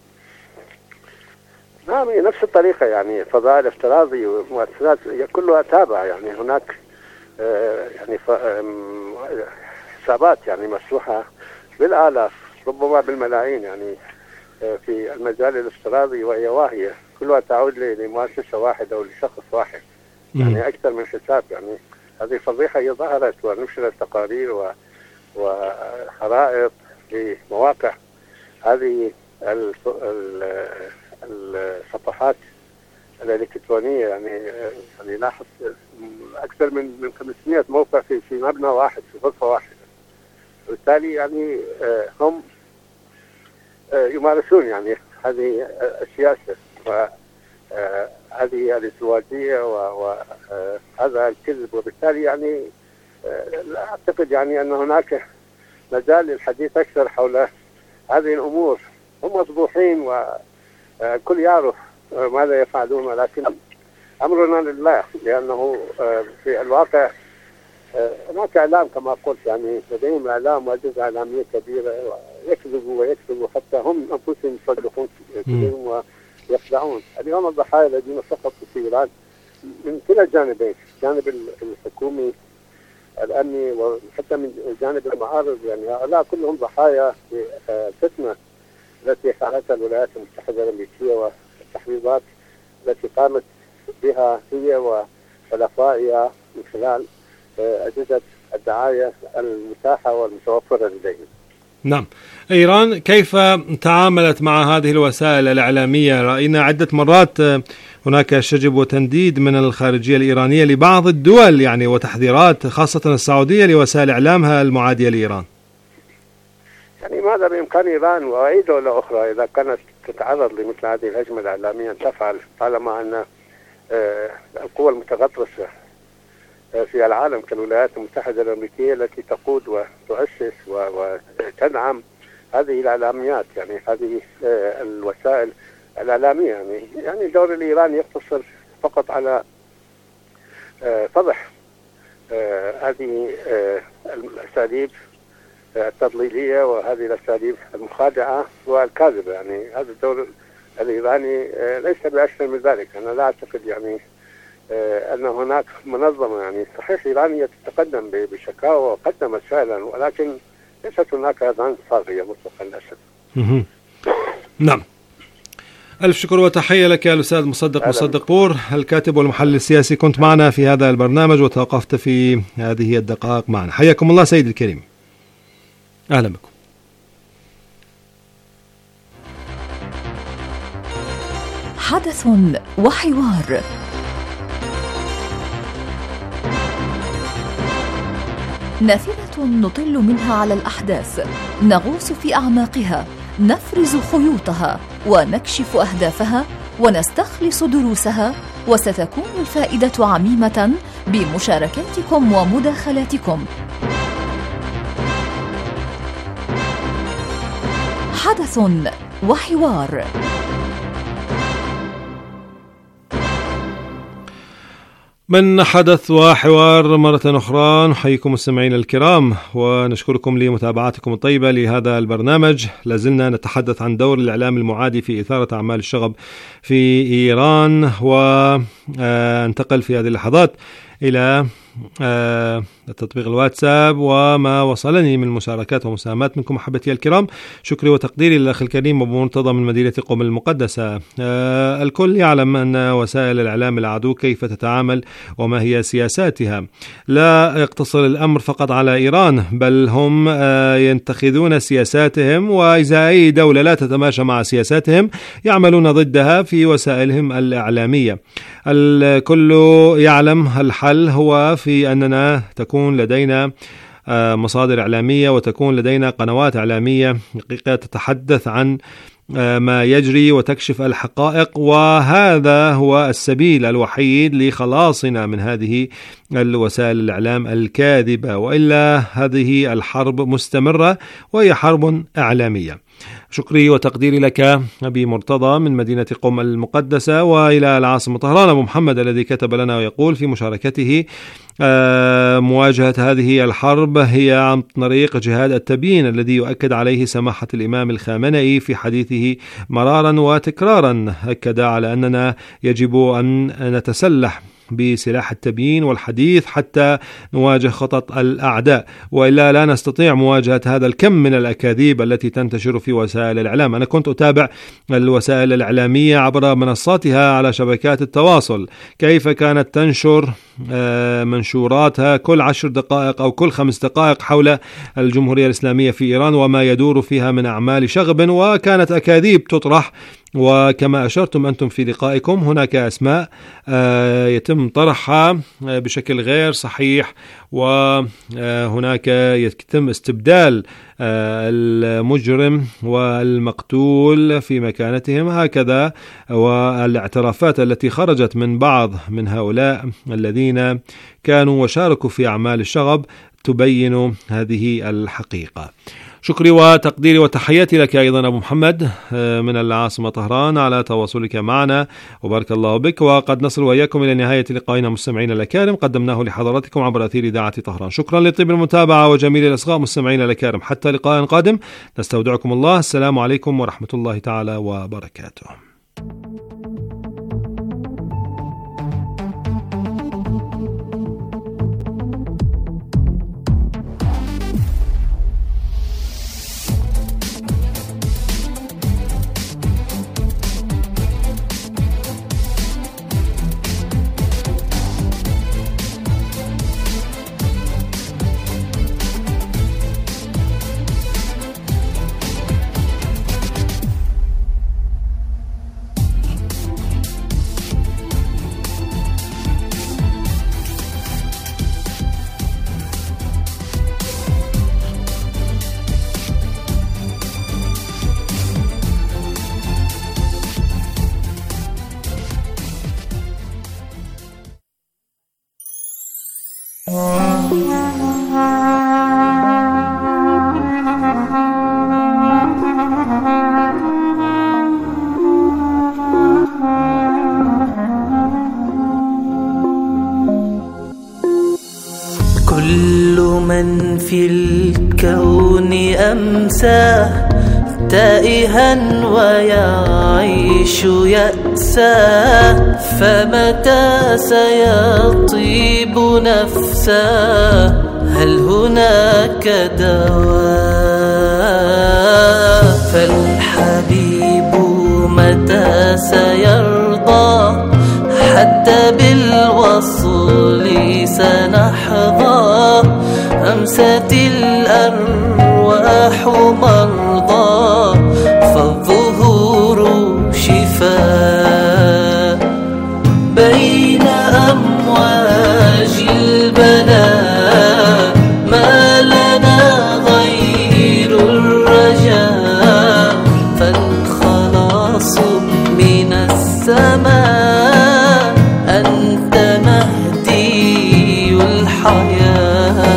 نعم، نفس الطريقة. يعني الفضاء الافتراضي والمؤسسات كلها تابعة. يعني هناك آه يعني حسابات يعني مفتوحة بالآلاف ربما بالملايين يعني آه في المجال الافتراضي، وهي واهية كلها تعود لمؤسسة واحدة أو لشخص واحد، يعني أكثر من حساب. يعني هذه فضيحة هي ظهرت ونشرت تقارير و... وخرائط لمواقع هذه الصفحات الإلكترونية. يعني يعني لاحظ أكثر من من خمسمائة موقع في في مبنى واحد، في غرفة واحدة. وبالتالي يعني هم يمارسون يعني هذه السياسة وهذه الازدواجية وهذا الكذب. وبالتالي يعني لا أعتقد يعني أن هناك مجال للحديث أكثر حول هذه الأمور. هم مصبوحين وكل يعرف ماذا يفعلون، ولكن أمرنا لله، لأنه في الواقع هناك إعلام كما قلت، يعني لديهم إعلام وأجهزة إعلامية كبيرة، يكذبوا ويكذبوا حتى هم أنفسهم يصدقون كذبهم ويخدعون. اليوم الضحايا الذين سقطوا في إيران من كلا الجانبين، الجانب الحكومي الأمني وحتى من جانب المعارض. يعني هؤلاء كلهم ضحايا الفتنة التي فعلتها الولايات المتحدة الأمريكية والتحريضات التي قامت بها هي وحلفائها من خلال أجهزة الدعاية المتاحة والمتوفرة لديهم. نعم. إيران كيف تعاملت مع هذه الوسائل الإعلامية؟ رأينا عدة مرات هناك شجب وتنديد من الخارجية الإيرانية لبعض الدول يعني وتحذيرات خاصة السعودية لوسائل إعلامها المعادية لإيران. يعني ماذا بإمكان إيران وأي دولة أخرى إذا كانت تتعرض لمثل هذه الهجمة الإعلامية أن تفعل، طالما أن القوى المتغطرسة في العالم كالولايات المتحدة الأمريكية التي تقود وتؤسس وتدعم هذه الإعلاميات، يعني هذه الوسائل الإعلامية. يعني يعني الدور الإيراني يقتصر فقط على فضح هذه الأساليب التضليلية وهذه الأساليب المخادعة والكاذبة. يعني هذا الدور الإيراني ليس بأكثر من ذلك. أنا لا أعتقد يعني أن هناك منظمة، يعني صحيح إيرانية تتقدم بشكاوى وقدمت فعلا، ولكن ليست هناك أذان صاغية مطلقا للأسف. نعم. ألف شكر وتحية لك يا الأستاذ مصدق مصدق بور، الكاتب والمحلل السياسي. كنت معنا في هذا البرنامج وتوقفت في هذه الدقائق معنا. حياكم الله سيد الكريم. أهلا بكم. حدث وحوار. نافذة نطل منها على الأحداث، نغوص في أعماقها، نفرز خيوطها ونكشف أهدافها ونستخلص دروسها، وستكون الفائدة عميمة بمشاركاتكم ومداخلاتكم. حدث وحوار. من حدث وحوار مرة أخرى نحييكم مستمعين الكرام ونشكركم لمتابعتكم الطيبة لهذا البرنامج. لازلنا نتحدث عن دور الإعلام المعادي في إثارة أعمال الشغب في إيران، وانتقل في هذه اللحظات إلى تطبيق الواتساب وما وصلني من مشاركات ومساهمات منكم أحبتي الكرام. شكري وتقديري للأخ الكريم أبو مرتضى من مدينة قم المقدسة. الكل يعلم أن وسائل الإعلام العدو كيف تتعامل وما هي سياساتها. لا يقتصر الأمر فقط على إيران، بل هم ينتخذون سياساتهم، وإذا أي دولة لا تتماشى مع سياساتهم يعملون ضدها في وسائلهم الإعلامية. الكل يعلم الحل هو في أننا تكون لدينا مصادر إعلامية وتكون لدينا قنوات إعلامية تتحدث عن ما يجري وتكشف الحقائق، وهذا هو السبيل الوحيد لخلاصنا من هذه الوسائل الإعلام الكاذبة، وإلا هذه الحرب مستمرة وهي حرب إعلامية. شكري وتقديري لك أبي مرتضى من مدينة قم المقدسة. وإلى العاصمة طهران أبو محمد الذي كتب لنا ويقول في مشاركته: مواجهة هذه الحرب هي عن طريق جهاد التبيين الذي يؤكد عليه سماحة الإمام الخامنئي في حديثه مرارا وتكرارا. أكد على أننا يجب أن نتسلح بسلاح التبيين والحديث حتى نواجه خطط الأعداء، وإلا لا نستطيع مواجهة هذا الكم من الأكاذيب التي تنتشر في وسائل الإعلام. أنا كنت أتابع الوسائل الإعلامية عبر منصاتها على شبكات التواصل، كيف كانت تنشر منشوراتها كل عشر دقائق أو كل خمس دقائق حول الجمهورية الإسلامية في إيران وما يدور فيها من أعمال شغب، وكانت أكاذيب تطرح. وكما أشرتم أنتم في لقائكم هناك أسماء يتم طرحها بشكل غير صحيح، وهناك يتم استبدال المجرم والمقتول في مكانتهم هكذا. والاعترافات التي خرجت من بعض من هؤلاء الذين كانوا وشاركوا في أعمال الشغب تبين هذه الحقيقة. شكري وتقديري وتحياتي لك أيضا أبو محمد من العاصمة طهران على تواصلك معنا، وبارك الله بك. وقد نصل وإياكم إلى نهاية لقائنا مستمعين الأكارم قدمناه لحضراتكم عبر أثير إذاعة طهران. شكرا لطيب المتابعة وجميل الإصغاء مستمعين الأكارم، حتى لقاء قادم نستودعكم الله. السلام عليكم ورحمة الله تعالى وبركاته. في الكون أمساه تائها ويعيش يأساه، فمتى سيطيب نفساه؟ هل هناك دواء؟ فالحبيب متى سيرضى؟ حتى بالوصل سنحظى. أمست الأرواح مرضى، فالظهور شفاء. بين أمواج البلاء ما لنا غير الرجاء، فالخلاص من السماء أنت مهدي الحياة.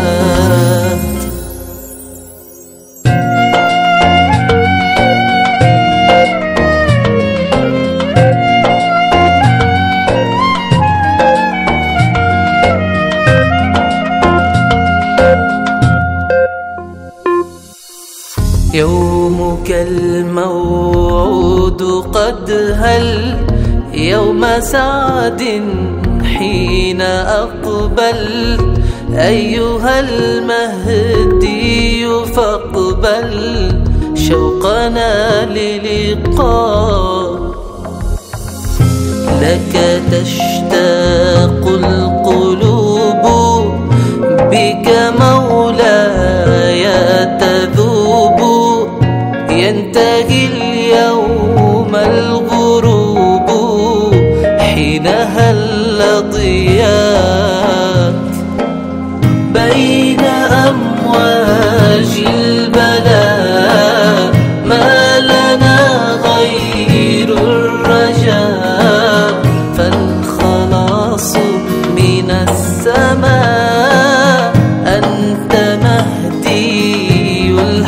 يومك الموعود قد هل، يوم سعد حين أقبل أيها المهدي فاقبل شوقنا للقاء لك تشتاق القلوب بك مولاي تذوب ينتهي اليوم الغروب حين هل ضياك بين أمواج البلاء ما لنا غير الرجاء فالخلاص من السماء أنت مهدي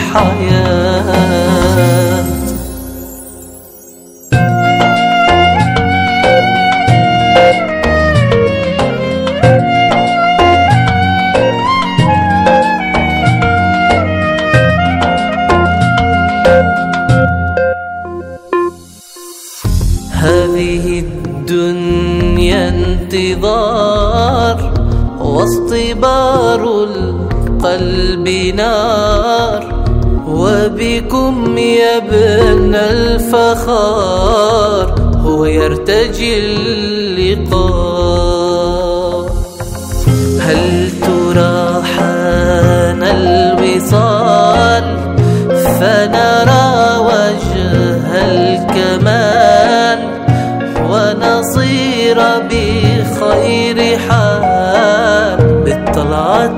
الحياة. هذه الدنيا انتظار واصطبار القلب نار وبكم يا ابن الفخار هو يرتجي اللقاء هل ترى حان الوصال فنرى وجه الكمال ونصير بخير حال بالطلعة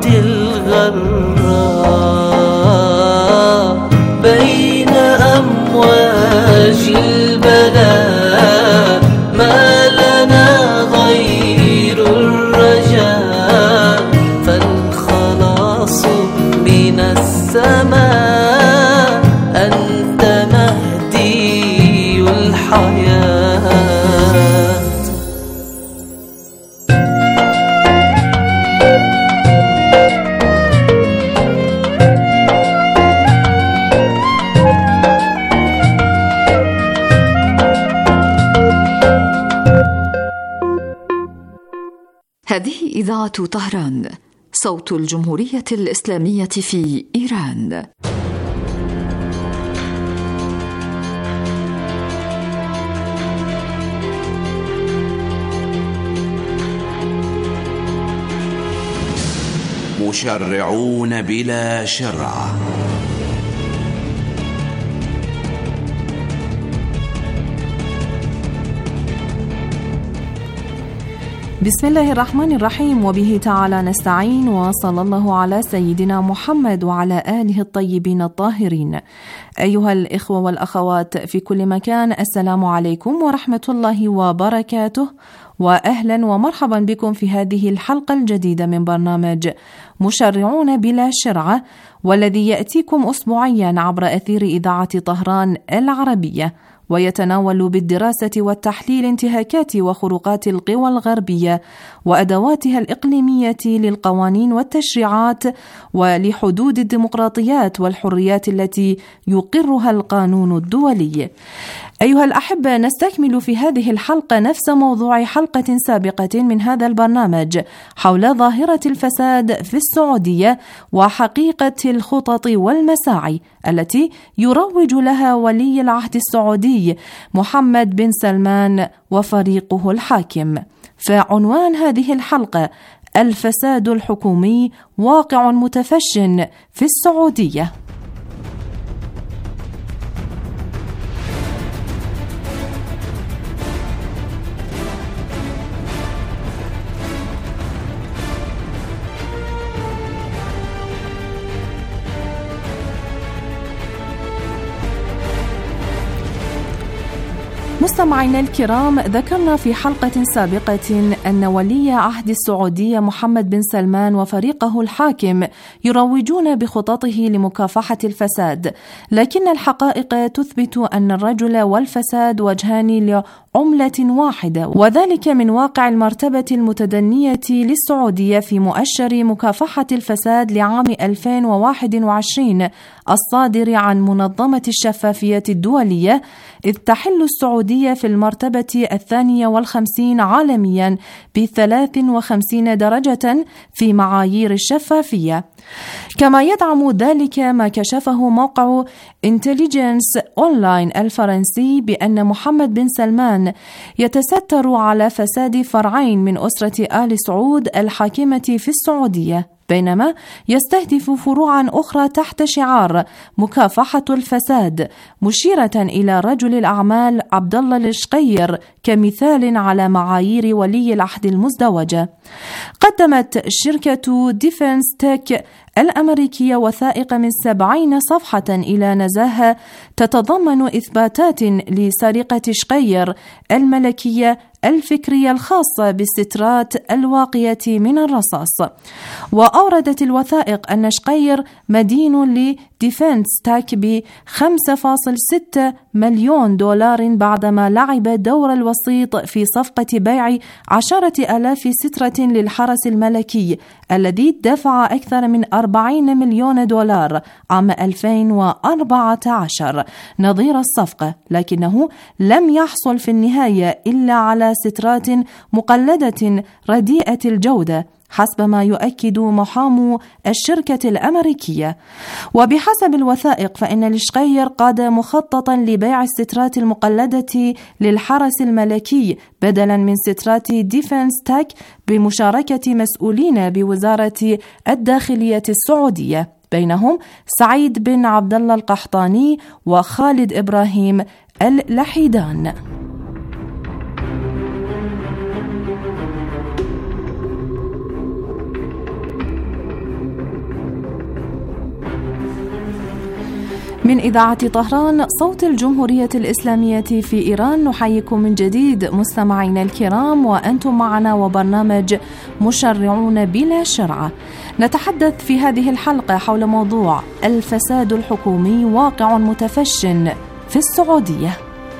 الغراء بين أمواج البلاء ما لنا غير الرجاء فالخلاص من السماء أنت مهدي الحياة. هذه إذاعة طهران صوت الجمهورية الإسلامية في إيران. مشرعون بلا شرع. بسم الله الرحمن الرحيم وبه تعالى نستعين وصلى الله على سيدنا محمد وعلى آله الطيبين الطاهرين. أيها الإخوة والأخوات في كل مكان، السلام عليكم ورحمة الله وبركاته، وأهلا ومرحبا بكم في هذه الحلقة الجديدة من برنامج مشرعون بلا شرعة، والذي يأتيكم أسبوعيا عبر أثير إذاعة طهران العربية، ويتناول بالدراسة والتحليل انتهاكات وخروقات القوى الغربية وأدواتها الإقليمية للقوانين والتشريعات ولحدود الديمقراطيات والحريات التي يقرها القانون الدولي. أيها الأحبة، نستكمل في هذه الحلقة نفس موضوع حلقة سابقة من هذا البرنامج حول ظاهرة الفساد في السعودية وحقيقة الخطط والمساعي التي يروج لها ولي العهد السعودي محمد بن سلمان وفريقه الحاكم. فعنوان هذه الحلقة: الفساد الحكومي واقع متفش في السعودية. مستمعينا الكرام، ذكرنا في حلقة سابقة أن ولي عهد السعودية محمد بن سلمان وفريقه الحاكم يروجون بخططه لمكافحة الفساد، لكن الحقائق تثبت أن الرجل والفساد وجهان عملة واحدة، وذلك من واقع المرتبة المتدنية للسعودية في مؤشر مكافحة الفساد لعام ألفين وواحد وعشرين الصادر عن منظمة الشفافية الدولية، إذ تحل السعودية السعودية في المرتبة الثانية والخمسين عالميا بثلاث وخمسين درجة في معايير الشفافية. كما يدعم ذلك ما كشفه موقع انتليجنس أونلاين الفرنسي بأن محمد بن سلمان يتستر على فساد فرعين من أسرة آل سعود الحاكمة في السعودية، بينما يستهدف فروعا أخرى تحت شعار مكافحة الفساد، مشيرة إلى رجل الأعمال عبد الله الشقير كمثال على معايير ولي العهد المزدوجة. قدمت شركة ديفنس تك الأمريكية وثائق من سبعين صفحة إلى نزاهة تتضمن إثباتات لسرقة شقير الملكية الفكرية الخاصة بالسترات الواقية من الرصاص. وأوردت الوثائق أن شقير مدين لديفنس تاك ب خمسة فاصلة ستة مليون دولار بعدما لعب دور الوسيط في صفقة بيع عشرة آلاف سترة للحرس الملكي الذي دفع أكثر من أربعين مليون دولار عام ألفين وأربعة عشر نظير الصفقة، لكنه لم يحصل في النهاية إلا على سترات مقلدة رديئة الجودة حسب ما يؤكد محامو الشركة الأمريكية. وبحسب الوثائق فإن الشقير قاد مخططا لبيع السترات المقلدة للحرس الملكي بدلا من سترات ديفنس تاك بمشاركة مسؤولين بوزارة الداخلية السعودية، بينهم سعيد بن عبد الله القحطاني وخالد إبراهيم اللحيدان. من إذاعة طهران صوت الجمهورية الإسلامية في إيران، نحييكم من جديد مستمعينا الكرام، وأنتم معنا وبرنامج مشرعون بلا شرعة. نتحدث في هذه الحلقة حول موضوع الفساد الحكومي واقع متفش في السعودية.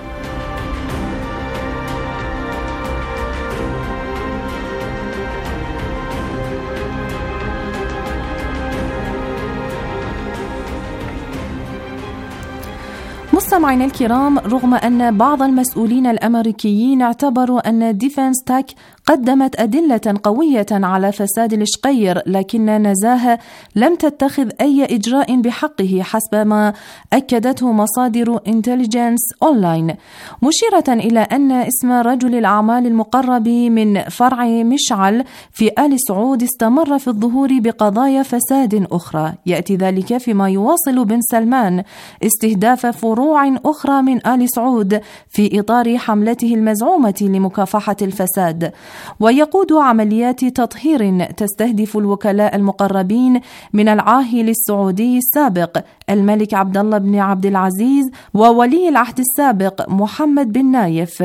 مستمعينا الكرام، رغم أن بعض المسؤولين الأمريكيين اعتبروا أن ديفنس تاك قدمت أدلة قوية على فساد الشقير، لكن نزاهة لم تتخذ أي إجراء بحقه حسب ما أكدته مصادر انتليجنس أونلاين، مشيرة إلى أن اسم رجل الأعمال المقرب من فرع مشعل في آل سعود استمر في الظهور بقضايا فساد أخرى. يأتي ذلك فيما يواصل بن سلمان استهداف فروع أخرى من آل سعود في إطار حملته المزعومة لمكافحة الفساد، ويقود عمليات تطهير تستهدف الوكلاء المقربين من العاهل السعودي السابق الملك عبد الله بن عبد العزيز وولي العهد السابق محمد بن نايف.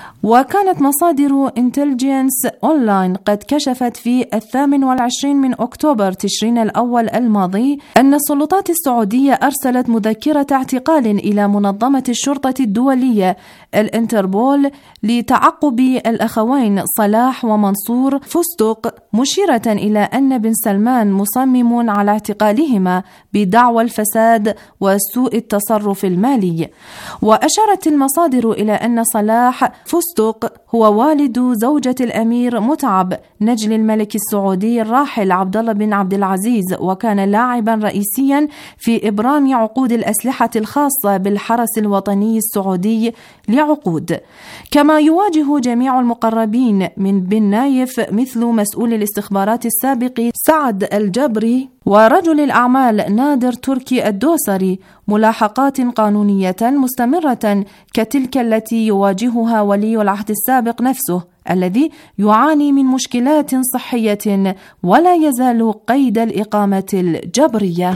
وكانت مصادر انتليجنس أونلاين قد كشفت في الثامن والعشرين من أكتوبر تشرين الأول الماضي أن السلطات السعودية أرسلت مذكرة اعتقال إلى منظمة الشرطة الدولية الانتربول لتعقب الأخوين صلاح ومنصور فستق، مشيرة إلى أن بن سلمان مصمم على اعتقالهما بدعوى الفساد وسوء التصرف المالي. وأشارت المصادر إلى أن صلاح فستق هو والد زوجة الأمير متعب نجل الملك السعودي الراحل عبد الله بن عبد العزيز، وكان لاعبا رئيسيا في إبرام عقود الأسلحة الخاصة بالحرس الوطني السعودي لعقود. كما يواجه جميع المقربين من بن نايف مثل مسؤول الاستخبارات السابق سعد الجبري ورجل الأعمال نادر تركي الدوسري ملاحقات قانونية مستمرة كتلك التي يواجهها ولي العهد السابق نفسه الذي يعاني من مشكلات صحية ولا يزال قيد الإقامة الجبرية.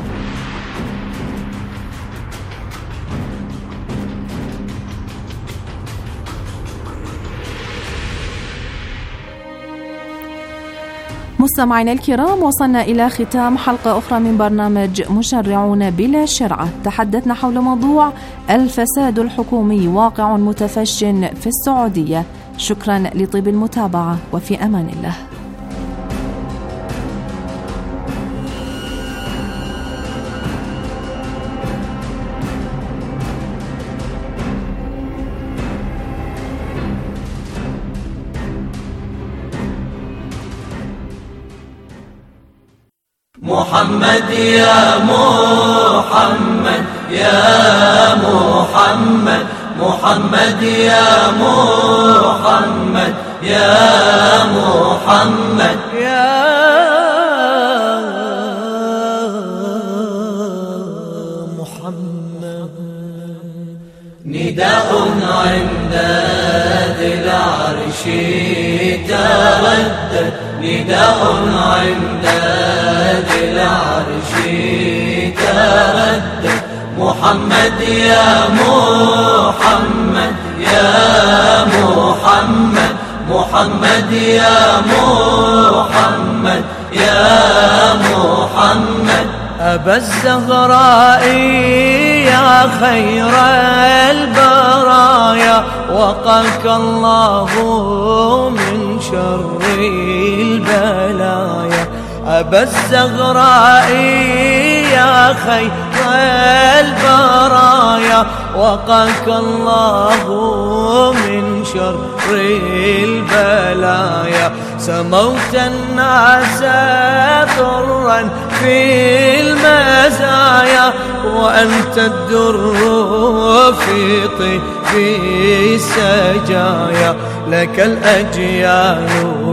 مستمعينا الكرام، وصلنا إلى ختام حلقة أخرى من برنامج مشرعون بلا شرعة. تحدثنا حول موضوع الفساد الحكومي واقع متفش في السعودية. شكرا لطيب المتابعة، وفي أمان الله. محمد يا محمد يا محمد محمد يا محمد يا محمد يا محمد. نداء عند ذي العرش تردد نداء عند ذي العرش تردد محمد يا محمد يا محمد محمد يا محمد يا محمد. أبا الزهراء يا خير البرايا وقاك الله من شر البلايا. أبا الزهراء يا خير البرايا وقاك الله من شر البلايا. سموت الناس ضرا في المزايا وأنت الدر في طيب السجايا. لك الأجيال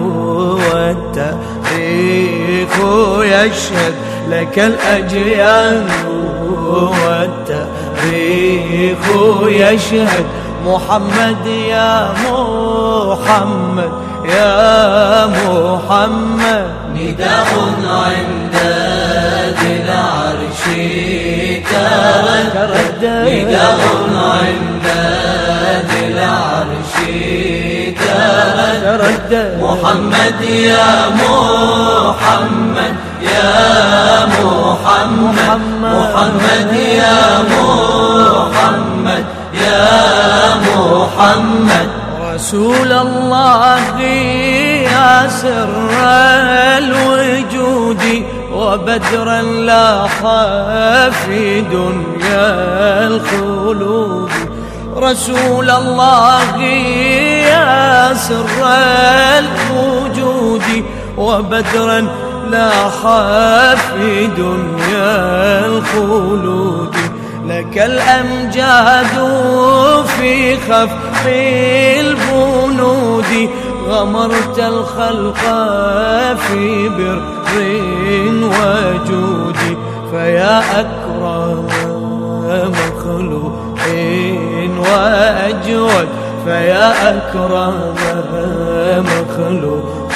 والتاريخ يشهد لك الأجيال والتاريخ يشهد. محمد يا محمد يا محمد. نداء عند ذي العرش تردد نداء عند ذي العرش تردد. محمد يا محمد يا محمد محمد يا محمد يا محمد. رسول الله يا سر الوجود وبدرا لاح في دنيا الخلود. رسول الله يا سر الوجود وبدرا لاح في دنيا الخلود. لك الأمجاد في خفق البنود غمرت الخلق في بر وجود. فيا أكرم مخلوق وأجود فيا أكرم مخلوق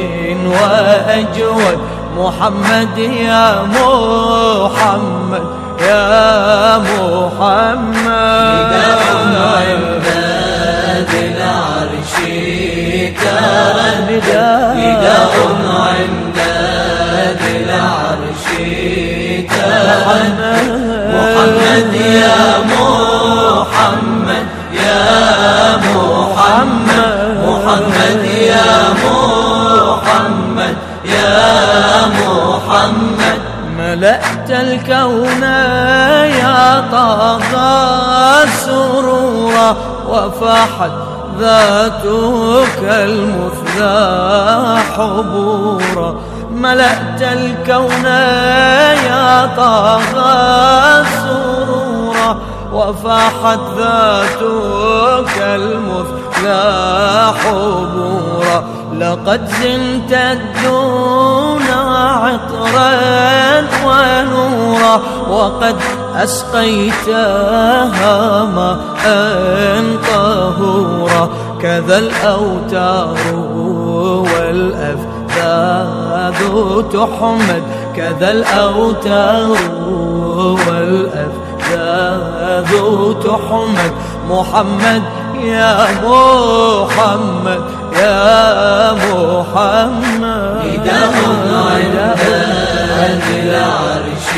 وأجود. محمد يا محمد يا محمد. نداء عند ذي العرش تردد نداء عند ذي العرش تردد. محمد يا محمد يا محمد محمد يا محمد يا محمد. ملأت الكون يا طه سرورا وفاحت ذاتك المثلى حبورا. ملأت الكون يا طه سرورا وفاحت ذاتك المثلى حبورا. لقد زنت الدنيا عطرا ونورا وقد أسقيتها ماء طهورا. كذا الأوتار والأفذاذ تحمد كذا الأوتار والأفذاذ تحمد. محمد يا محمد يا محمد. نداء عند ذي العرش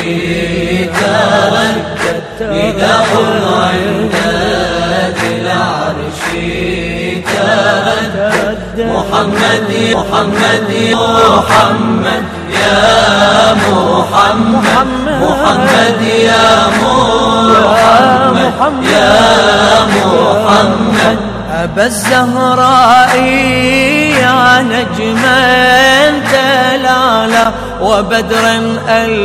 تردد نداء عند ذي العرش تردد. محمد محمد محمد يا محمد محمد يا محمد يا محمد. أبا الزهراء يا نجما دلالا وبدرا